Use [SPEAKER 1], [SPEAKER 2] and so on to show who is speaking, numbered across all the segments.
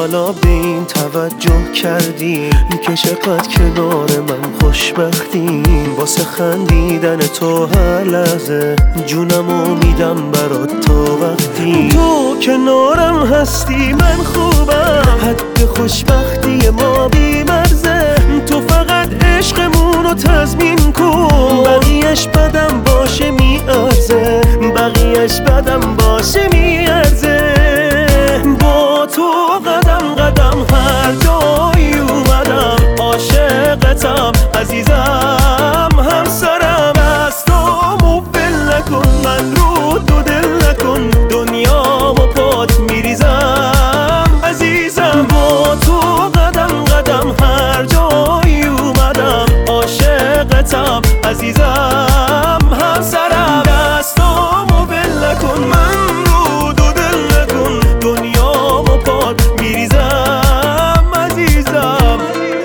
[SPEAKER 1] حالا به این توجه کردی که چقدر کنار من خوشبختی. واسه خندیدن تو هر لحظه جونمو میدم برات تا وقتی تو کنارم هستی من خوبم. حد خوشبختی ما بی‌مرزه، تو فقط عشقمونو تضمین کن. بقیه‌اش بدم باشه میارزه، بقیه‌اش بدم باشه میارزه. با تو قدم قدم هر جایی اومدم، عاشقتم عزیزم همسرم. از تو موبل نکن من رو دو دل نکن، دنیامو پات میریزم عزیزم. با تو قدم قدم هر جایی اومدم، عاشقتم عزیزم همسرم. از تو موبل نکن من رو دو دل نکن، دنیامو پات میریزم عزیزم.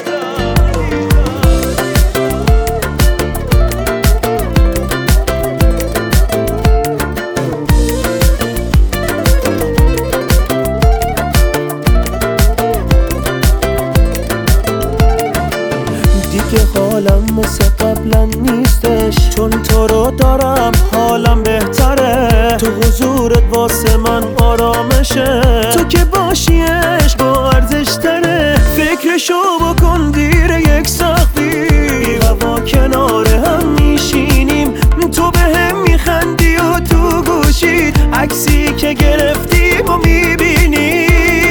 [SPEAKER 1] دیگه حالم مثل قبلا نیستش، چون تو رو دارم حالم بهتره. تو حضورت واسه من آرامشه، تو که باشی عشق با ارزش تره. فکرشو بکن دیر یک سقفی، بی هوا کنار هم میشینیم. تو به هم میخندی و تو گوشید عکسی که گرفتیم و میبینی.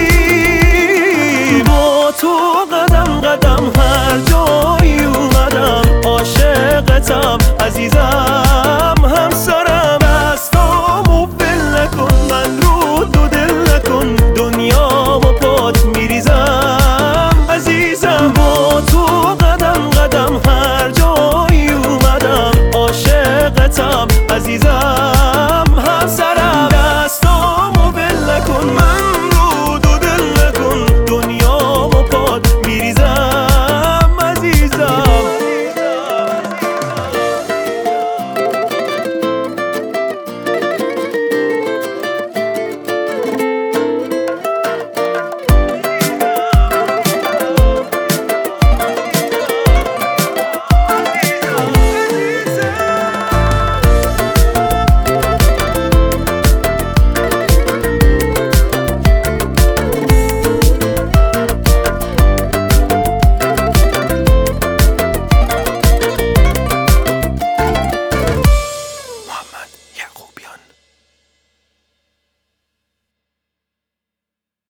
[SPEAKER 1] با تو قدم قدم هر جایی اومدم، عاشقتم عزیزم